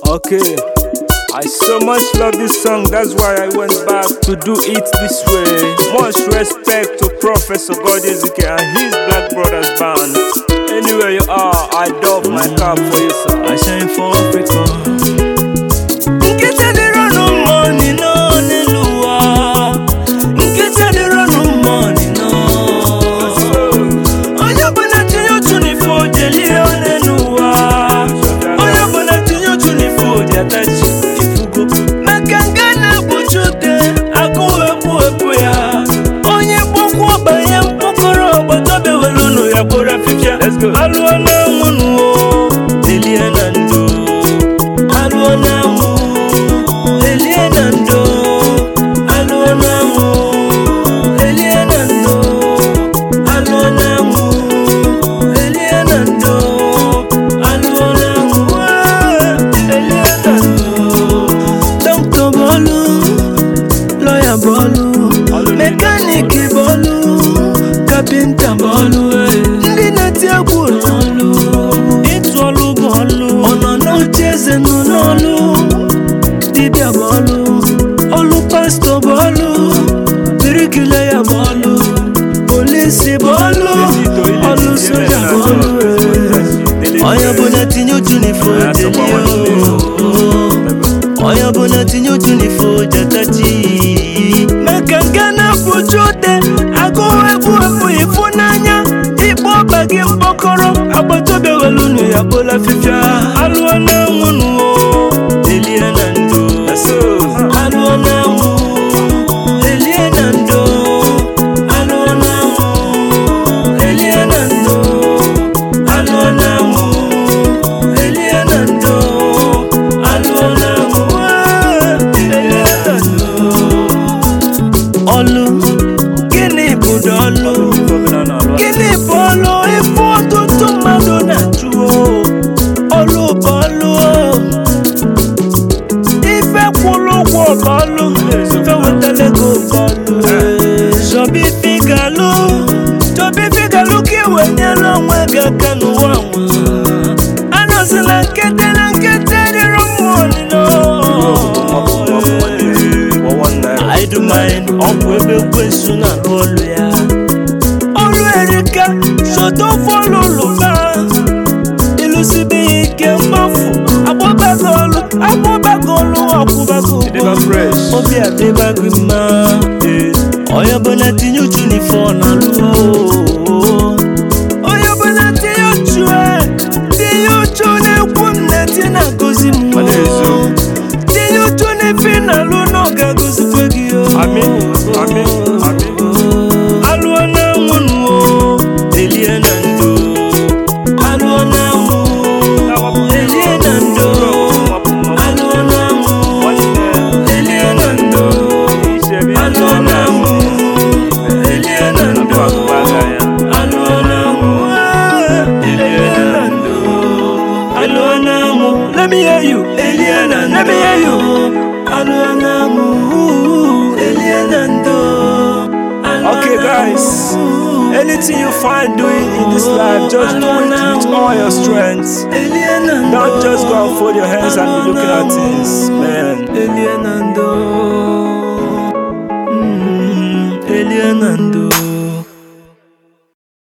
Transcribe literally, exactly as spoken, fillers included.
Okay, I so much love this song, that's why I went back to do it this way. Much respect to Professor Godezike and his Black Brothers band. Anywhere you are, I doff my cap for you, sir. I shine for Africa. Let's go. Alwana munu Eliana ndo Alwana mu Eliana ndo Alwana mu Eliana ndo Alwana mu Eliana ndo Alwana mu Eliana ndo Doctor Bolu Lawyer Bolu Mechanic Bolu Carpenter Bolu It's all bolu, ono no cheze no nolu. Dibia bolu, olu pastor bolu, birikilaya bolu, police bolu, olu soja bolu. Oya bona tinyo tunifo delio, oya bona tinyo tunifo jatachi. Makangana puchote, ago ebu ebu ifunanya. Bagi mbokoro abatobe walunu ya bola fifia alwana munu Eliana ndo alwana mu Eliana ndo alwana mu Eliana ndo alwana mu Eliana ndo alwana mu Eliana ndo olu gini budolu gini bolu Bolu, fe wetele go bolu. Jobi figalo, jobi figalo ki wenye lo mwega kanu wamu. Ano sila kete na kete di romoni no. I do mine, opwebe kwesu na bolu ya. Olu erika, soto folo luba. Ilusibi ike mafu, aboba golu, aboba golu, akuba golu. Fresh. Obi abeba grima, oya bona tinyo chuni for na luo. Oya bona tinyo chue, tinyo chune kumne tina gozi mu. Tinyo chune fina luno ga gozi kwegio. Amen, amen, amen. Alwana munu Eliana ndo, alwana mu Eliana ndo. Let me hear you, Eliana. Let me hear you. Alwana mu Eliana ndo. Okay, guys. Anything you find doing in this life, just do it with all your strength. Don't just go and fold your hands and be looking at things, man. Eliana ndo. Eliana ndo.